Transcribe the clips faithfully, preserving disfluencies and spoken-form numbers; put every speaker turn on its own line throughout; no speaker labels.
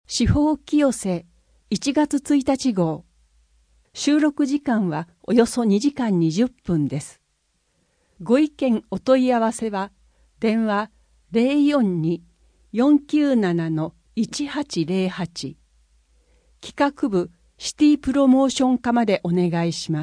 司法清瀬いちがつついたち号。収録時間はおよそにじかんにじゅっぷんです。ご意見お問い合わせは電話 ゼロよんに よんきゅうなな のいちはちゼロはち 企画部シティプロモーション課までお願いします。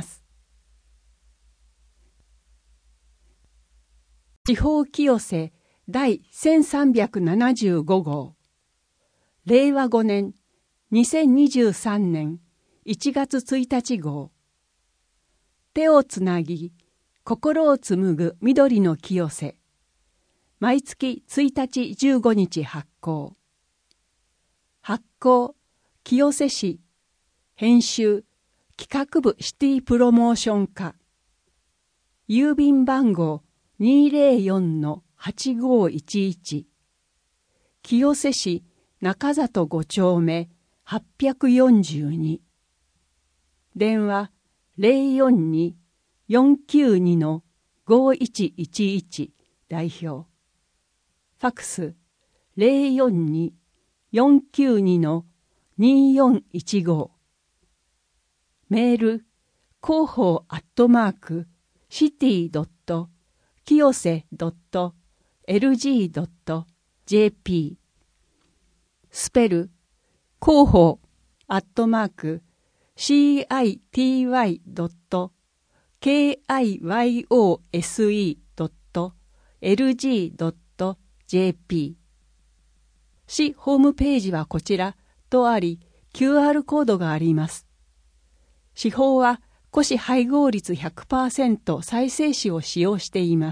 司法清瀬第せんさんびゃくななじゅうご号。れいわごねんにせんにじゅうさんねんいちがつついたち号。手をつなぎ心を紡ぐ緑の清瀬。毎月ついたちじゅうごにち発行。発行清瀬市。編集企画部シティプロモーション課。郵便番号 にーぜろよん のはちごいちいち。清瀬市中里ご丁目はっぴゃくよんじゅうに。電話 ゼロよんに よんきゅうに のごいちいちいち 代表。ファクス ゼロよんに よんきゅうに のによんいちご。メール広報アットマークシティドット清瀬ドットエルジードットジェーピー。スペル広報アットマーク シーアイティーワイドットケーアイワイオーエスイードットエルジードットジェーピー。市ホームページはこちらとあり キューアール コードがあります。司法は古紙配合率 ひゃくパーセント 再生紙を使用しています。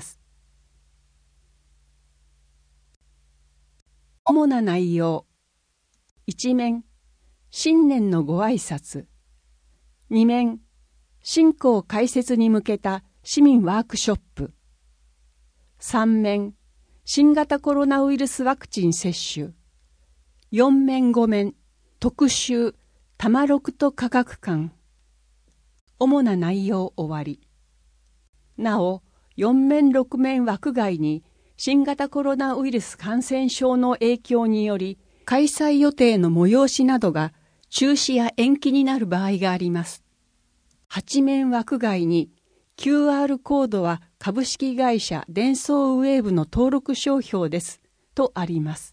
主な内容。いち面、新年のご挨拶。に面、新興開設に向けた市民ワークショップ。さん面、新型コロナウイルスワクチン接種。よん面ご面、特集、多摩六都科学館。主な内容終わり。なお、よん面ろく面枠外に新型コロナウイルス感染症の影響により開催予定の催しなどが中止や延期になる場合があります。はち面枠外に キューアール コードは株式会社デンソーウェーブの登録商標ですとあります。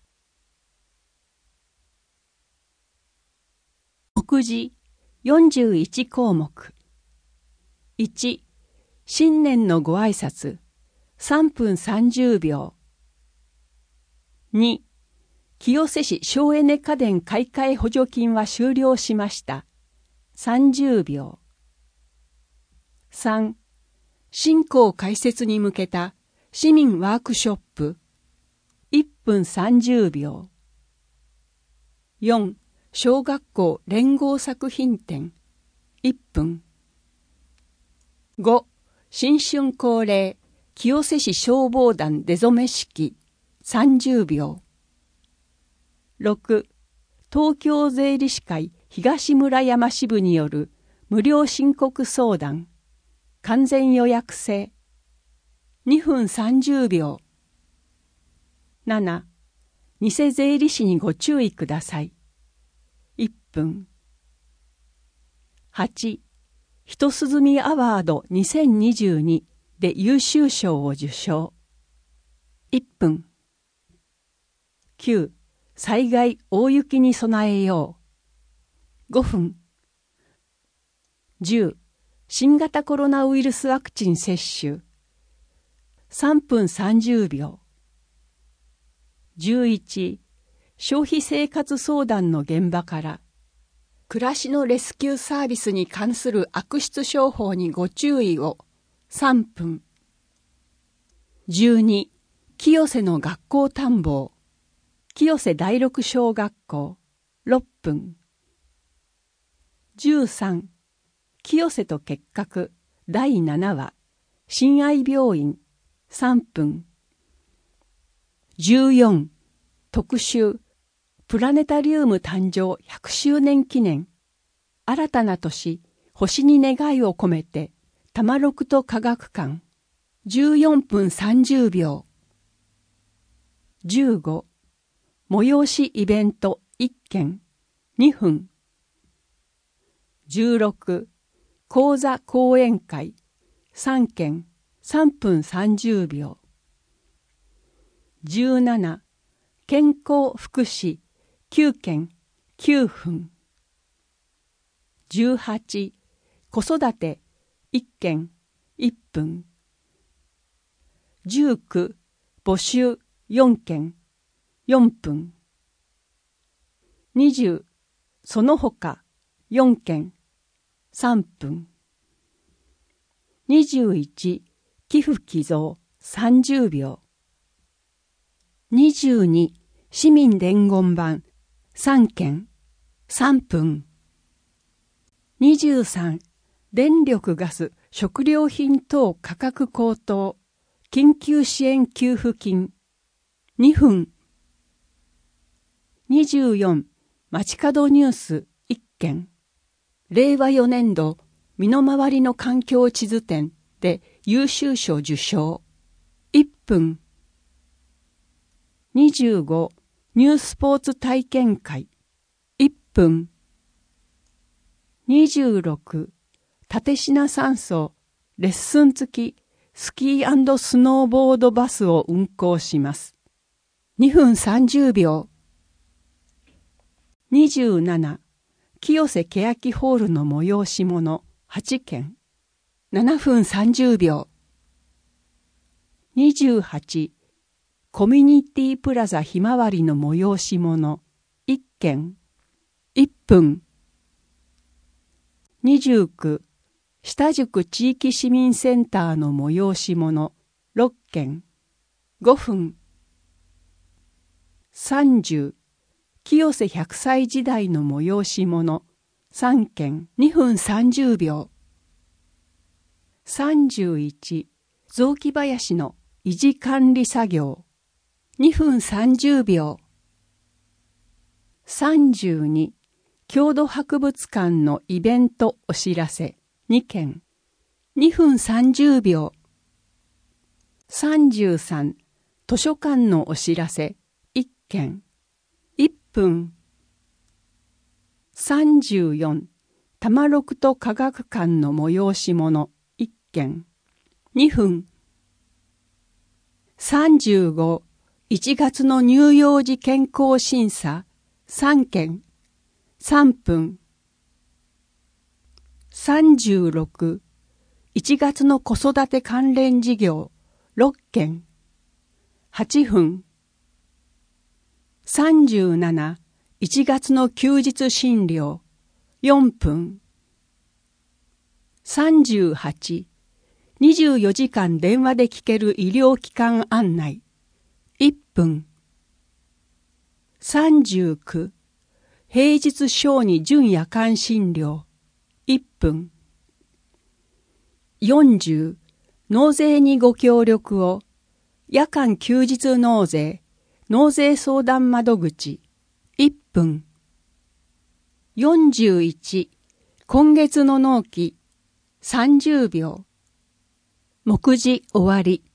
目次よんじゅういち項目。いち、新年のご挨拶さんぷんさんじゅうびょう。に、清瀬市省エネ家電買い替え補助金は終了しました。さんじゅうびょう。さん、新興開設に向けた市民ワークショップいっぷんさんじゅうびょう。よん、小学校連合作品展いっぷん。ご、新春恒例清瀬市消防団出初め式さんじゅうびょう。ろく、東京税理士会東村山支部による無料申告相談完全予約制にふんさんじゅうびょう。なな、偽税理士にご注意くださいいっぷん。はち、ひとすずみアワードにせんにじゅうにで優秀賞を受賞いっぷん。きゅう、災害大雪に備えようごふん。じゅう、新型コロナウイルスワクチン接種さんぷんさんじゅうびょう。じゅういち、消費生活相談の現場から暮らしのレスキューサービスに関する悪質商法にご注意をさんぷん。じゅうに、清瀬の学校探訪清瀬第六小学校ろっぷん。じゅうさん、清瀬と結核だいななわ親愛病院さんぷん。じゅうよん、特集プラネタリウム誕生ひゃくしゅうねん記念新たな年星に願いを込めて多摩六都科学館じゅうよんぷんさんじゅうびょう。じゅうご、催しイベントいっけんにふん。じゅうろく、講座講演会さんけんさんぷんさんじゅうびょう。じゅうなな、健康福祉きゅうけんきゅうふん。じゅうはち、子育ていっけんいっぷん。じゅうく、募集よんけんよんぷん。にじゅう、その他よんけんさんぷん。にじゅういち、寄付寄贈さんじゅうびょう。にじゅうに、市民伝言板さんけんさんぷん。にじゅうさん、電力ガス食料品等価格高騰緊急支援給付金にふん。にじゅうよん、街角ニュースいっけん。れいわよねんど身の回りの環境地図展で優秀賞受賞いっぷん。にじゅうご、ニュースポーツ体験会いっぷん。にじゅうろく、立科山荘レッスン付きスキー&スノーボードバスを運行します。にふんさんじゅうびょう。にじゅうなな、清瀬欅ホールの催し物はちけんななふんさんじゅうびょう。にじゅうはち、コミュニティプラザひまわりの催し物いっけんいっぷん。にじゅうく、下宿地域市民センターの催し物ろっけんごふん。さんじゅう、清瀬ひゃくさい時代の催し物さんけんにふんさんじゅうびょう。さんじゅういち、雑木林の維持管理作業にふんさんじゅうびょう。さんじゅうに、郷土博物館のイベントお知らせにけんにふんさんじゅうびょう。さんじゅうさん、図書館のお知らせいっけんいっぷん。さんじゅうよん、多摩六都科学館の催し物いっけんにふん。さんじゅうご、いちがつの乳幼児健康審査さんけんさんぷん。さんじゅうろく、いちがつの子育て関連事業ろっけんはちふん。さんじゅうなな、いちがつの休日診療よんぷん。さんじゅうはち、にじゅうよじかん電話で聞ける医療機関案内いっぷん。さんじゅうく、平日小児準夜間診療いっぷん。よんじゅう、納税にご協力を夜間休日納税納税相談窓口いっぷん。よんじゅういち、今月の納期さんじゅうびょう。目次終わり。